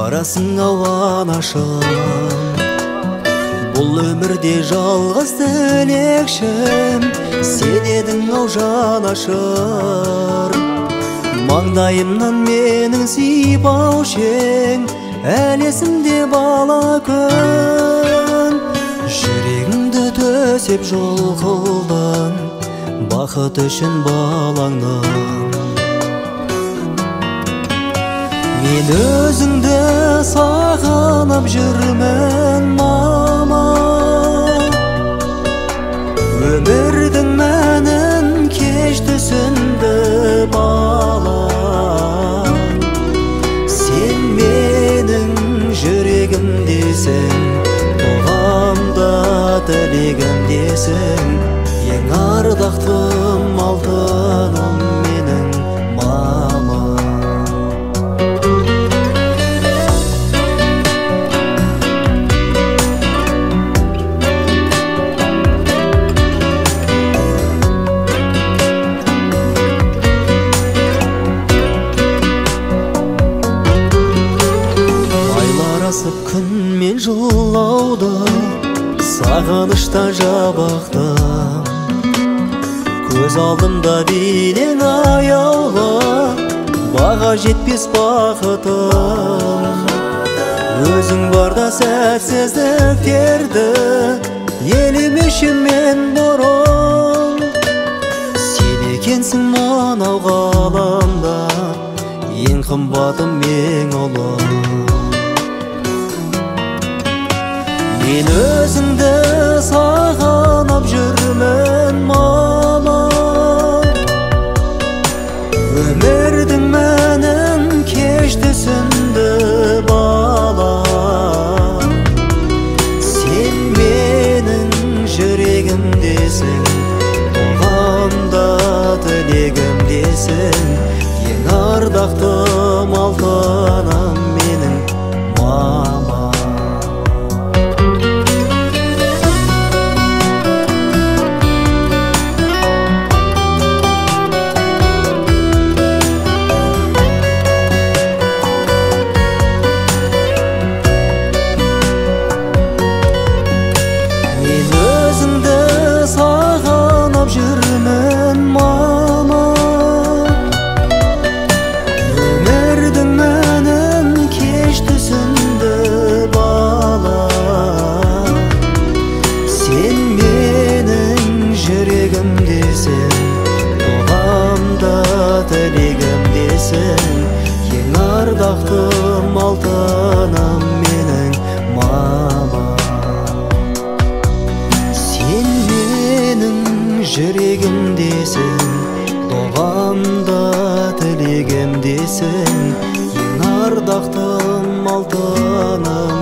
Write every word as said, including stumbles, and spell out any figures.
барасың ауанашым, бұл өмірде жалғыз тілекшім сен едің ау жанашыр. Маңдайымнан менің сипаушең, әлі есімде бала күн. Жүрегіңді төсеп жол қылдың, бақыт үшін балаңның. Мен өзіңді сағынып жүрмін мама, өмірдің мәнін кеш түсінді балам. Сен менің жүрегімдесің, дұғамда тілегімдесің, ең ардақтым алтыным менің мама. Күн мен жылауды, сағынышта жабақтым. Көз алдымда бейнең аяулы, баға жетпес бақытым. Өзің барда сәтсіздіктерді елемешім мен бұрын. Сен екенсің мынау ғаламда, ең қымбатым ең ұлым. Мен өзіңді сағынып жүрмін мама, өмірдің мәнін кеш түсінді балам. Сен менің жүрегімдесің, дұғамда тілегімдесің, ең ардақтым алтыным менің мама. Жүрмін мама, өмірдің мәнін кеш түсінді балам. Сен менің жүрегімдесің, дұғамда тілегімдесің, ең ардақтым алтыным менің мама. Сен менің жүрегімдесің, дұғамда тілегімдесің, ең ардақтым алтыным